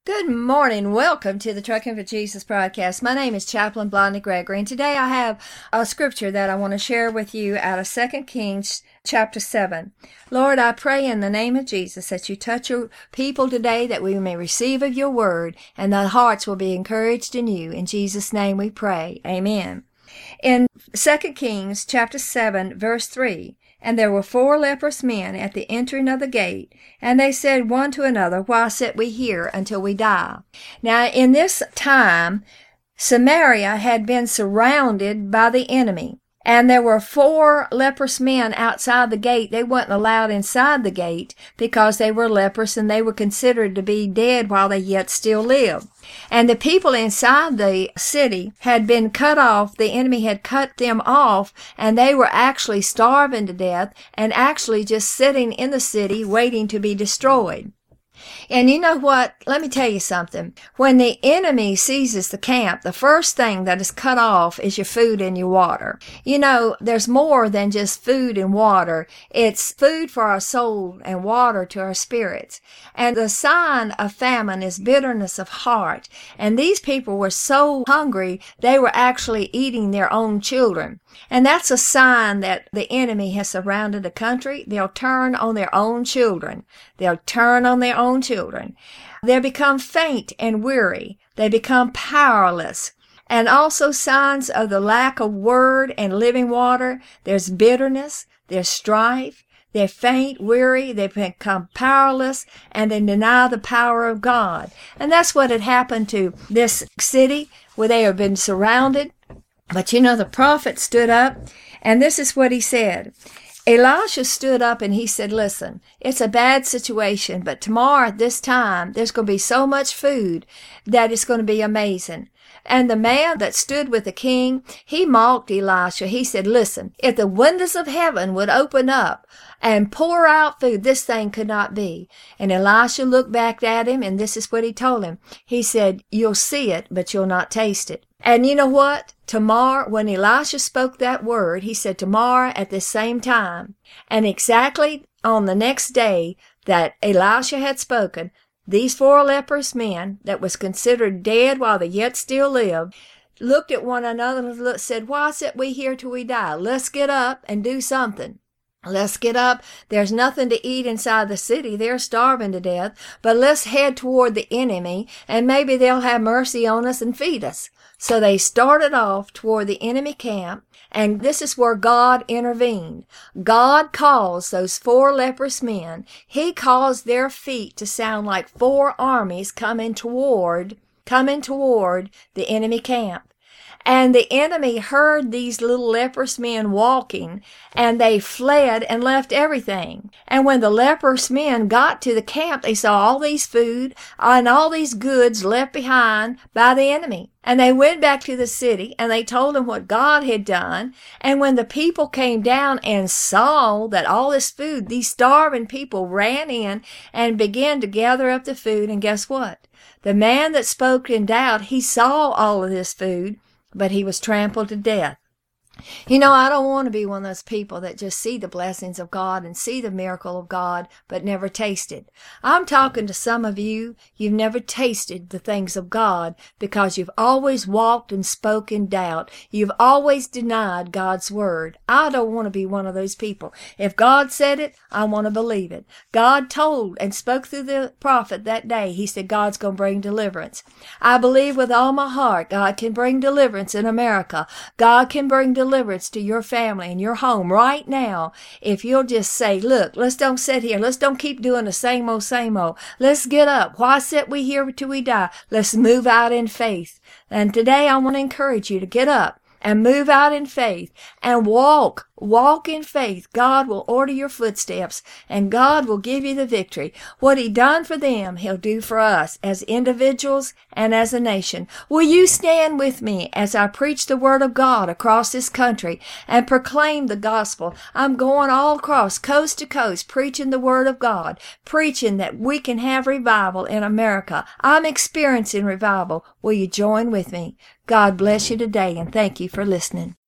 Good morning. Welcome to the Trucking for Jesus broadcast. My name is Chaplain Blondie Gregory, and today I have a scripture that I want to share with you out of 2 Kings chapter 7. Lord, I pray in the name of Jesus that you touch your people today, that we may receive of your word, and that hearts will be encouraged in you. In Jesus' name we pray. Amen. In 2 Kings chapter 7, verse 3, "And there were 4 leprous men at the entering of the gate, and they said one to another, Why sit we here until we die?" Now, in this time, Samaria had been surrounded by the enemy, and there were 4 leprous men outside the gate. They weren't allowed inside the gate because they were leprous, and they were considered to be dead while they yet still lived. And the people inside the city had been cut off. The enemy had cut them off, and they were actually starving to death and actually just sitting in the city waiting to be destroyed. And you know what? Let me tell you something. When the enemy seizes the camp, the first thing that is cut off is your food and your water. You know, there's more than just food and water. It's food for our soul and water to our spirits. And the sign of famine is bitterness of heart. And these people were so hungry, they were actually eating their own children. And that's a sign that the enemy has surrounded the country. They'll turn on their own children. They'll turn on their own children. They become faint and weary. They become powerless. And also signs of the lack of word and living water. There's bitterness. There's strife. They're faint, weary. They become powerless, and they deny the power of God. And that's what had happened to this city where they have been surrounded. But you know, the prophet stood up, and this is what he said. Elisha stood up and he said, listen, it's a bad situation, but tomorrow at this time, there's going to be so much food that it's going to be amazing. And the man that stood with the king, he mocked Elisha. He said, listen, if the windows of heaven would open up and pour out food, this thing could not be. And Elisha looked back at him, and this is what he told him. He said, you'll see it, but you'll not taste it. And you know what? Tomorrow, when Elisha spoke that word, he said tomorrow at the same time. And exactly on the next day that Elisha had spoken, these 4 leprous men that was considered dead while they yet still lived, looked at one another and said, why sit we here till we die? Let's get up and do something. Let's get up. There's nothing to eat inside the city. They're starving to death. But let's head toward the enemy, and maybe they'll have mercy on us and feed us. So they started off toward the enemy camp, and this is where God intervened. God caused those 4 leprous men, he caused their feet to sound like 4 armies coming toward the enemy camp. And the enemy heard these little leprous men walking, and they fled and left everything. And when the leprous men got to the camp, they saw all these food and all these goods left behind by the enemy. And they went back to the city, and they told them what God had done. And when the people came down and saw that all this food, these starving people ran in and began to gather up the food. And guess what? The man that spoke in doubt, he saw all of this food, but he was trampled to death. You know, I don't want to be one of those people that just see the blessings of God and see the miracle of God, but never taste it. I'm talking to some of you, you've never tasted the things of God because you've always walked and spoke in doubt. You've always denied God's word. I don't want to be one of those people. If God said it, I want to believe it. God told and spoke through the prophet that day. He said God's going to bring deliverance. I believe with all my heart God can bring deliverance in America. God can bring deliverance to your family and your home right now if you'll just say, look, let's don't sit here. Let's don't keep doing the same old, same old. Let's get up. Why sit we here till we die? Let's move out in faith. And today I want to encourage you to get up and move out in faith and walk in faith. God will order your footsteps, and God will give you the victory. What he done for them, he'll do for us as individuals and as a nation. Will you stand with me as I preach the word of God across this country and proclaim the gospel? I'm going all across, coast to coast, preaching the word of God, preaching that we can have revival in America. I'm experiencing revival. Will you join with me? God bless you today, and thank you for listening.